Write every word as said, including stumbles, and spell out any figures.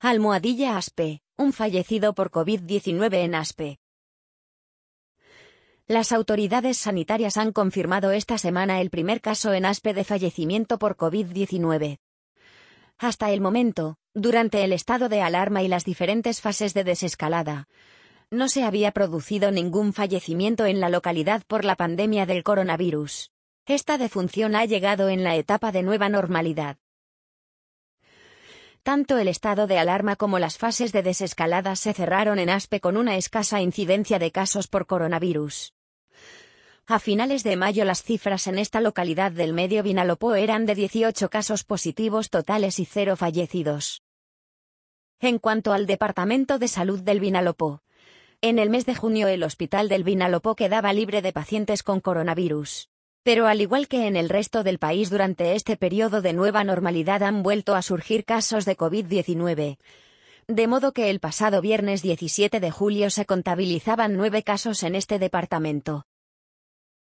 Almohadilla Aspe, un fallecido por COVID diecinueve en Aspe. Las autoridades sanitarias han confirmado esta semana el primer caso en Aspe de fallecimiento por COVID diecinueve. Hasta el momento, durante el estado de alarma y las diferentes fases de desescalada, no se había producido ningún fallecimiento en la localidad por la pandemia del coronavirus. Esta defunción ha llegado en la etapa de nueva normalidad. Tanto el estado de alarma como las fases de desescalada se cerraron en Aspe con una escasa incidencia de casos por coronavirus. A finales de mayo las cifras en esta localidad del Medio Vinalopó eran de dieciocho casos positivos totales y cero fallecidos. En cuanto al Departamento de Salud del Vinalopó, en el mes de junio el Hospital del Vinalopó quedaba libre de pacientes con coronavirus. Pero al igual que en el resto del país durante este periodo de nueva normalidad han vuelto a surgir casos de COVID diecinueve. De modo que el pasado viernes diecisiete de julio se contabilizaban nueve casos en este departamento.